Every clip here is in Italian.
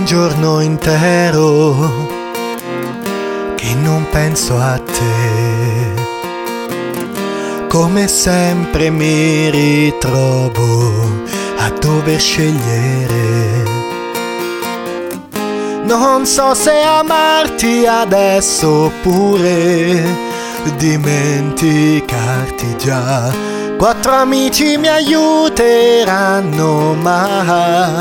giorno intero che non penso a te. Come sempre mi ritrovo a dover scegliere. Non so se amarti adesso oppure dimenticarti già. 4 amici mi aiuteranno, ma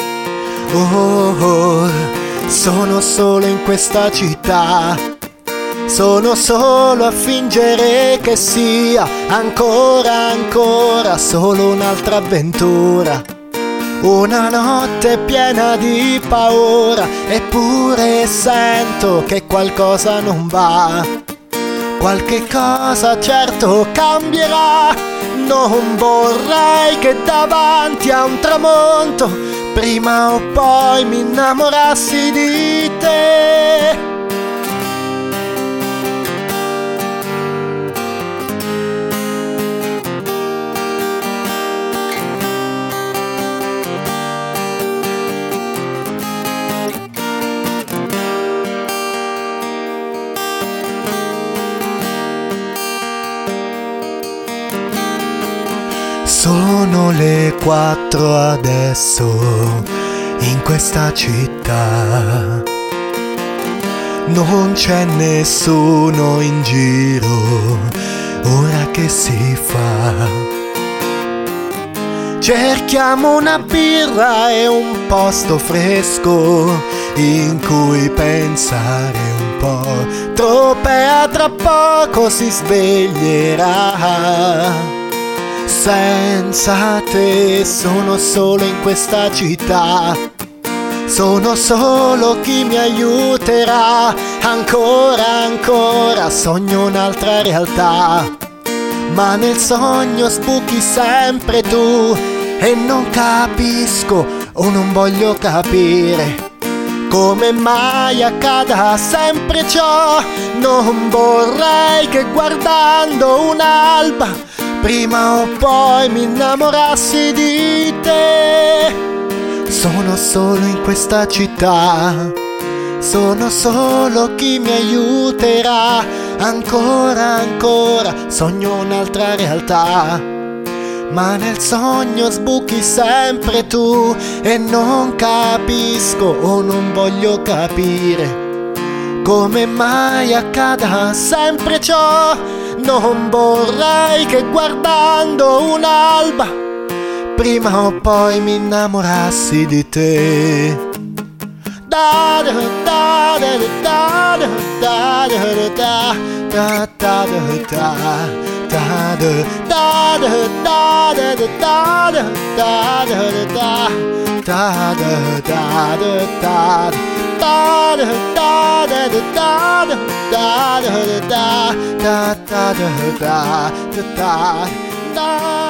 sono solo in questa città. Sono solo a fingere che sia ancora solo un'altra avventura. Una notte piena di paura, eppure sento che qualcosa non va. Qualche cosa certo cambierà. Non vorrei che davanti a un tramonto prima o poi mi innamorassi di te. Sono le 4 adesso in questa città. Non c'è nessuno in giro, ora che si fa? Cerchiamo una birra e un posto fresco in cui pensare un po'. Tropea, tra poco si sveglierà. Senza te sono solo in questa città. Sono solo chi mi aiuterà. Ancora sogno un'altra realtà. Ma nel sogno sbuchi sempre tu. E non capisco o non voglio capire come mai accada sempre ciò. Non vorrei che guardando un'alba prima o poi mi innamorassi di te. Sono solo in questa città. Sono solo chi mi aiuterà. Ancora sogno un'altra realtà. Ma nel sogno sbuchi sempre tu. E non capisco o non voglio capire come mai accada sempre ciò. Non vorrei che guardando un'alba prima o poi mi innamorassi di te. Da da da da da da da da da da da da da da.